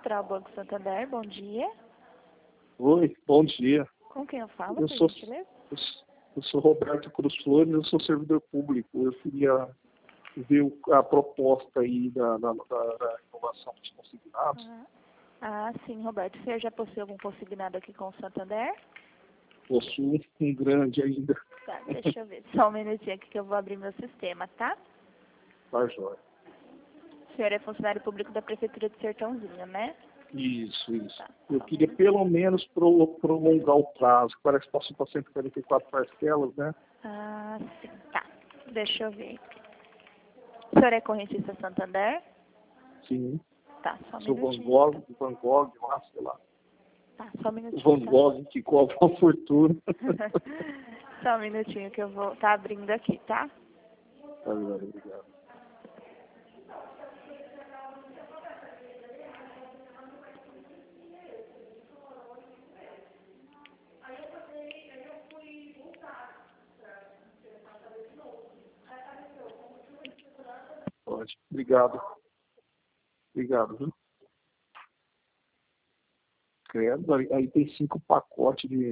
Central Banco Santander, bom dia. Oi, bom dia. Com quem eu falo, Eu por sou, gentileza? eu sou Roberto Cruz Flores, eu sou servidor público. Eu queria ver a proposta aí da inovação dos consignados. Sim, Roberto. Você já possui algum consignado aqui com o Santander? Possuo um grande ainda. Tá, deixa eu ver. Só um minutinho aqui que eu vou abrir meu sistema, tá? Tá, joia. O senhor é funcionário público da Prefeitura de Sertãozinho, né? Isso. Tá, Eu só um queria minutinho. pelo menos prolongar o prazo. Parece que passou para 144 parcelas, né? Sim, tá. Deixa eu ver aqui. O senhor é correntista Santander? Sim. Tá, só um Sou minutinho. Van Gogh, lá, sei lá. Tá, só um O minutinho, Van tá? Gogh que cobra uma fortuna. Só um minutinho que eu vou... Tá abrindo aqui, tá? Tá, joia, obrigado. Pode. Obrigado, viu? Credo, aí tem 5 pacotes de...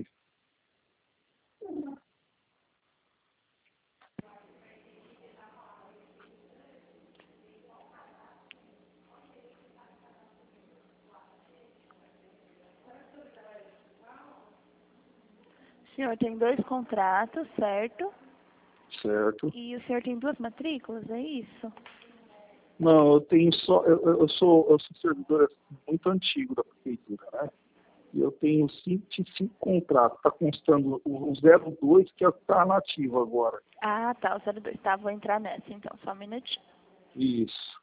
O senhor tem 2 contratos, certo? Certo. E o senhor tem 2 matrículas, é isso? Não, eu tenho só... Eu sou servidor muito antigo da prefeitura, né? E eu tenho 5 contratos. Está constando o 02, que está nativo agora. Tá, o 02. Tá, vou entrar nessa então, só um minutinho. Isso.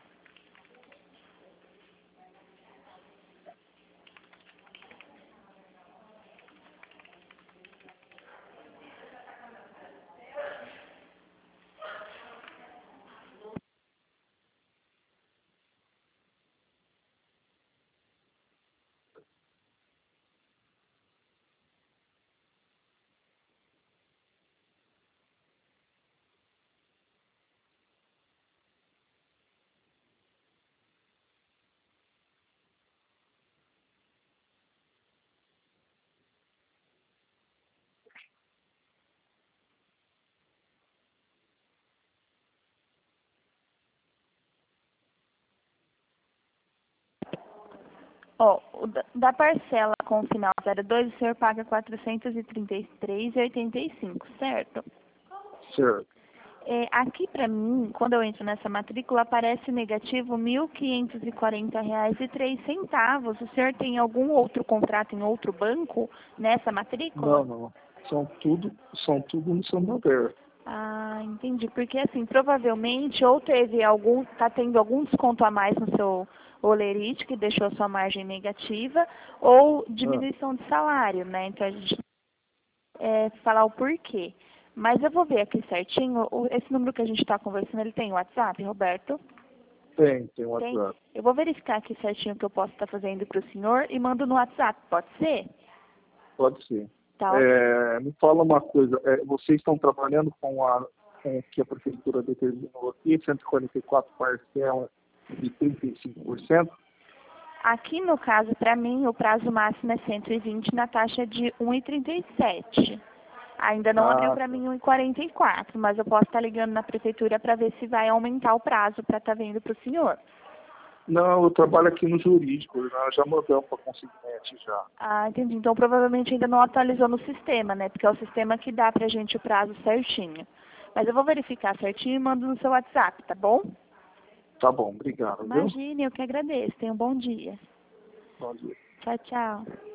Da parcela com o final 02, o senhor paga R$ 433,85, certo? Certo. Aqui para mim, quando eu entro nessa matrícula, aparece negativo R$ 1.540,03. O senhor tem algum outro contrato em outro banco nessa matrícula? Não. São tudo no Santander. Entendi. Porque assim, provavelmente ou tá tendo algum desconto a mais no seu holerite, que deixou a sua margem negativa, ou diminuição de salário, né? Então a gente falar o porquê. Mas eu vou ver aqui certinho. Esse número que a gente está conversando, ele tem WhatsApp, Roberto? Tem Tem? WhatsApp. Eu vou verificar aqui certinho o que eu posso estar fazendo para o senhor e mando no WhatsApp, pode ser? Pode ser. Tá, ok. Me fala uma coisa, vocês estão trabalhando com o que a prefeitura determinou aqui, 144 parcelas de 35%? Aqui no caso, para mim, o prazo máximo é 120 na taxa de 1,37. Ainda não abriu para mim 1,44, mas eu posso estar ligando na prefeitura para ver se vai aumentar o prazo para estar vendo para o senhor. Não, eu trabalho aqui no jurídico, nós já mandamos para consignante já. Entendi. Então provavelmente ainda não atualizou no sistema, né? Porque é o sistema que dá pra gente o prazo certinho. Mas eu vou verificar certinho e mando no seu WhatsApp, tá bom? Tá bom, obrigado, viu? Imagine, eu que agradeço. Tenha um bom dia. Bom dia. Tchau, tchau.